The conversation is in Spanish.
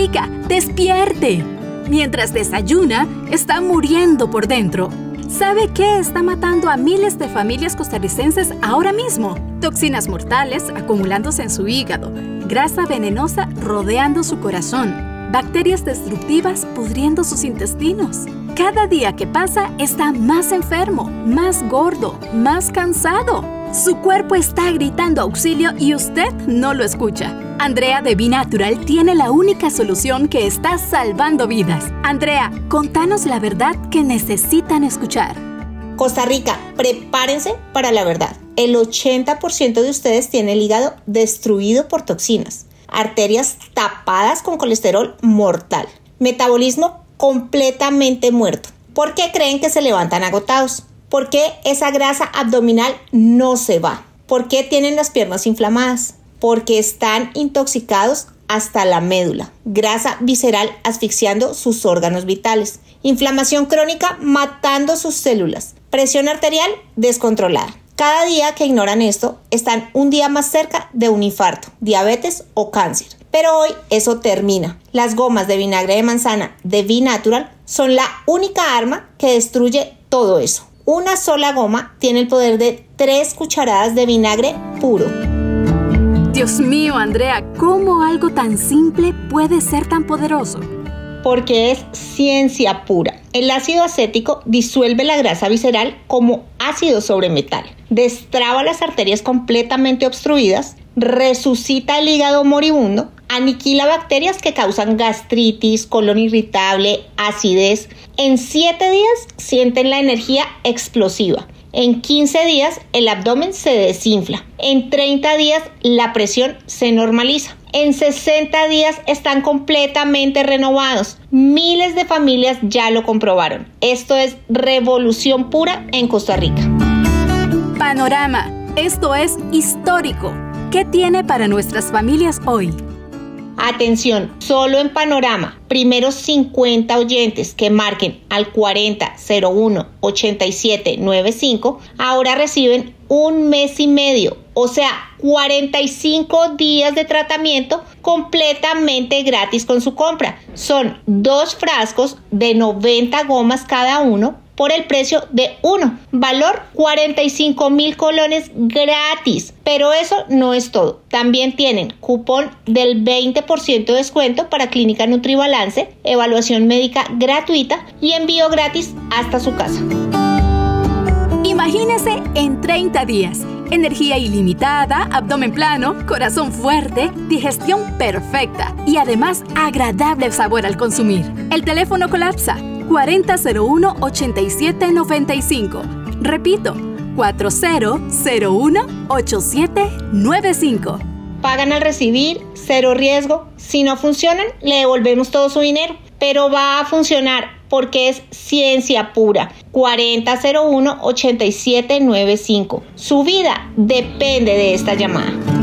Rica, despierte. Mientras desayuna, está muriendo por dentro. ¿Sabe qué está matando a miles de familias costarricenses ahora mismo? Toxinas mortales acumulándose en su hígado, grasa venenosa rodeando su corazón, bacterias destructivas pudriendo sus intestinos. Cada día que pasa está más enfermo, más gordo, más cansado. Su cuerpo está gritando auxilio y usted no lo escucha. Andrea de B-Natural tiene la única solución que está salvando vidas. Andrea, contanos la verdad que necesitan escuchar. Costa Rica, prepárense para la verdad. El 80% de ustedes tiene el hígado destruido por toxinas, arterias tapadas con colesterol mortal, metabolismo completamente muerto. ¿Por qué creen que se levantan agotados? ¿Por qué esa grasa abdominal no se va? ¿Por qué tienen las piernas inflamadas? Porque están intoxicados hasta la médula. Grasa visceral asfixiando sus órganos vitales. Inflamación crónica matando sus células. Presión arterial descontrolada. Cada día que ignoran esto, están un día más cerca de un infarto, diabetes o cáncer. Pero hoy eso termina. Las gomas de vinagre de manzana de B-Natural son la única arma que destruye todo eso. Una sola goma tiene el poder de 3 cucharadas de vinagre puro. Dios mío, Andrea, ¿cómo algo tan simple puede ser tan poderoso? Porque es ciencia pura. El ácido acético disuelve la grasa visceral como ácido sobre metal, destraba las arterias completamente obstruidas, resucita el hígado moribundo, aniquila bacterias que causan gastritis, colon irritable, acidez. En 7 días sienten la energía explosiva. En 15 días el abdomen se desinfla. En 30 días la presión se normaliza. En 60 días están completamente renovados. Miles de familias ya lo comprobaron. Esto es revolución pura en Costa Rica. Panorama. Esto es histórico. ¿Qué tiene para nuestras familias hoy? Atención, solo en Panorama, primeros 50 oyentes que marquen al 4001-8795, ahora reciben 1 mes y medio, o sea, 45 días de tratamiento completamente gratis con su compra. Son 2 frascos de 90 gomas cada uno por el precio de 1, valor 45,000 colones gratis. Pero eso no es todo. También tienen cupón del 20% de descuento para Clínica Nutribalance, evaluación médica gratuita y envío gratis hasta su casa. Imagínese en 30 días. Energía ilimitada, abdomen plano, corazón fuerte, digestión perfecta y además agradable sabor al consumir. El teléfono colapsa. 4001-8795. Repito, 4001-8795. Pagan al recibir, 0 riesgo. Si no funcionan, le devolvemos todo su dinero. Pero va a funcionar porque es ciencia pura. 4001-8795. Su vida depende de esta llamada.